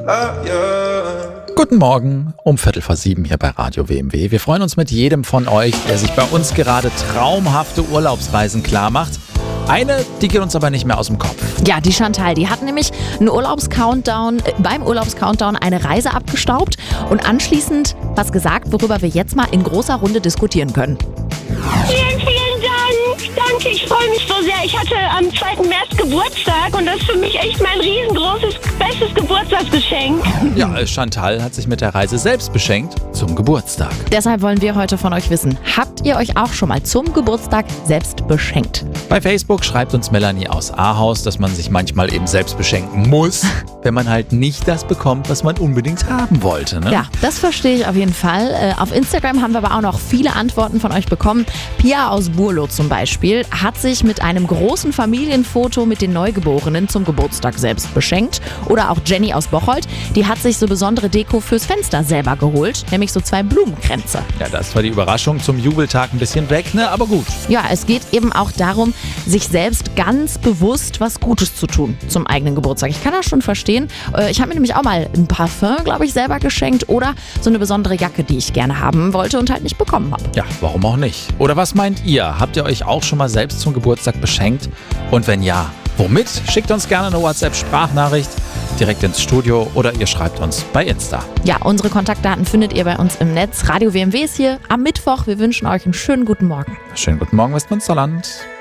Guten Morgen, um 6:45 hier bei Radio WMW. Wir freuen uns mit jedem von euch, der sich bei uns gerade traumhafte Urlaubsreisen klar macht. Eine, die geht uns aber nicht mehr aus dem Kopf. Ja, die Chantal, die hat nämlich beim Urlaubscountdown eine Reise abgestaubt und anschließend was gesagt, worüber wir jetzt mal in großer Runde diskutieren können. Vielen, vielen Dank. Danke, ich freue mich so sehr. Ich hatte am 2. März Geburtstag und das ist für mich echt mein riesengroßes, bestes Geburtstagsgeschenk. Ja, Chantal hat sich mit der Reise selbst beschenkt zum Geburtstag. Deshalb wollen wir heute von euch wissen, habt ihr euch auch schon mal zum Geburtstag selbst beschenkt? Bei Facebook schreibt uns Melanie aus Ahaus, dass man sich manchmal eben selbst beschenken muss, wenn man halt nicht das bekommt, was man unbedingt haben wollte. Ne? Ja, das verstehe ich auf jeden Fall. Auf Instagram haben wir aber auch noch viele Antworten von euch bekommen. Pia aus Burlo zum Beispiel hat sich mit einem großen Familienfoto mit den Neugeborenen zum Geburtstag selbst beschenkt. Oder auch Jenny aus Bocholt, die hat sich so besondere Deko fürs Fenster selber geholt, nämlich so 2 Blumenkränze. Ja, das war die Überraschung zum Jubeltag ein bisschen weg, ne? Aber gut. Ja, es geht eben auch darum, sich selbst ganz bewusst was Gutes zu tun zum eigenen Geburtstag. Ich kann das schon verstehen. Ich habe mir nämlich auch mal ein Parfum, glaube ich, selber geschenkt oder so eine besondere Jacke, die ich gerne haben wollte und halt nicht bekommen habe. Ja, warum auch nicht? Oder was meint ihr? Habt ihr euch auch schon mal selbst zum Geburtstag beschenkt? Und wenn ja, womit? Schickt uns gerne eine WhatsApp-Sprachnachricht direkt ins Studio oder ihr schreibt uns bei Insta. Ja, unsere Kontaktdaten findet ihr bei uns im Netz. Radio WMW ist hier am Mittwoch. Wir wünschen euch einen schönen guten Morgen. Schönen guten Morgen, Westmünsterland.